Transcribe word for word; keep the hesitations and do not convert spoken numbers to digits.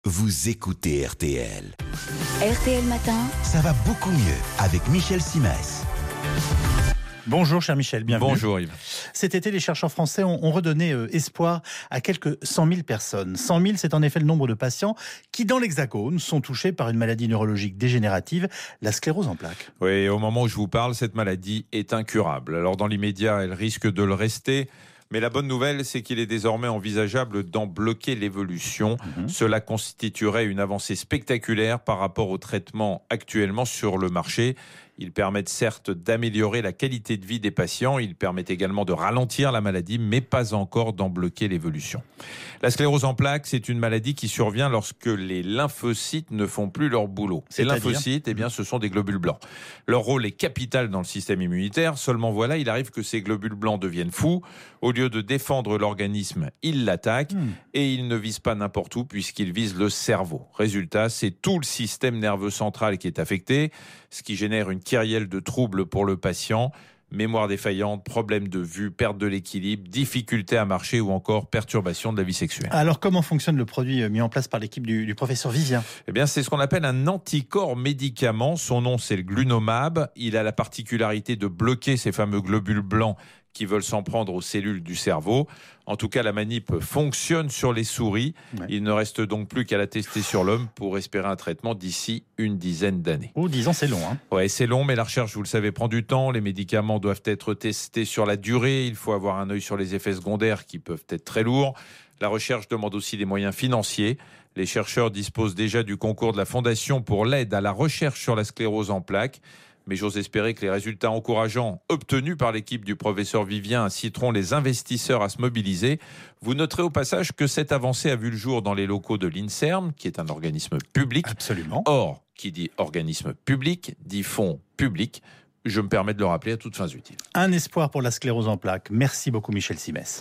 Vous écoutez R T L. R T L Matin. Ça va beaucoup mieux avec Michel Simès. Bonjour cher Michel, bienvenue. Bonjour Yves. Cet été, les chercheurs français ont, ont redonné euh, espoir à quelques cent mille personnes. cent mille, c'est en effet le nombre de patients qui, dans l'Hexagone, sont touchés par une maladie neurologique dégénérative, la sclérose en plaques. Oui, au moment où je vous parle, cette maladie est incurable. Alors dans l'immédiat, elle risque de le rester. Mais la bonne nouvelle, c'est qu'il est désormais envisageable d'en bloquer l'évolution. Mmh. Cela constituerait une avancée spectaculaire par rapport aux traitements actuellement sur le marché. Ils permettent certes d'améliorer la qualité de vie des patients, ils permettent également de ralentir la maladie, mais pas encore d'en bloquer l'évolution. La sclérose en plaques, c'est une maladie qui survient lorsque les lymphocytes ne font plus leur boulot. Ces lymphocytes, eh bien, ce sont des globules blancs. Leur rôle est capital dans le système immunitaire, seulement voilà, il arrive que ces globules blancs deviennent fous. Au lieu de défendre l'organisme, ils l'attaquent mmh. et ils ne visent pas n'importe où puisqu'ils visent le cerveau. Résultat, c'est tout le système nerveux central qui est affecté, ce qui génère une kyrielle de troubles pour le patient, mémoire défaillante, problème de vue, perte de l'équilibre, difficulté à marcher ou encore perturbation de la vie sexuelle. Alors comment fonctionne le produit mis en place par l'équipe du, du professeur Vivien ? Eh bien, c'est ce qu'on appelle un anticorps médicament. Son nom, c'est le glunomab. Il a la particularité de bloquer ces fameux globules blancs qui veulent s'en prendre aux cellules du cerveau. En tout cas, la manip fonctionne sur les souris. Ouais. Il ne reste donc plus qu'à la tester sur l'homme pour espérer un traitement d'ici une dizaine d'années. Oh, dix ans, c'est long, hein. Ouais, c'est long, mais la recherche, vous le savez, prend du temps. Les médicaments doivent être testés sur la durée. Il faut avoir un œil sur les effets secondaires qui peuvent être très lourds. La recherche demande aussi des moyens financiers. Les chercheurs disposent déjà du concours de la Fondation pour l'aide à la recherche sur la sclérose en plaques. Mais j'ose espérer que les résultats encourageants obtenus par l'équipe du professeur Vivien inciteront les investisseurs à se mobiliser. Vous noterez au passage que cette avancée a vu le jour dans les locaux de l'INSERM, qui est un organisme public. Absolument. Or, qui dit organisme public, dit fonds public. Je me permets de le rappeler à toutes fins utiles. Un espoir pour la sclérose en plaques. Merci beaucoup Michel Simès.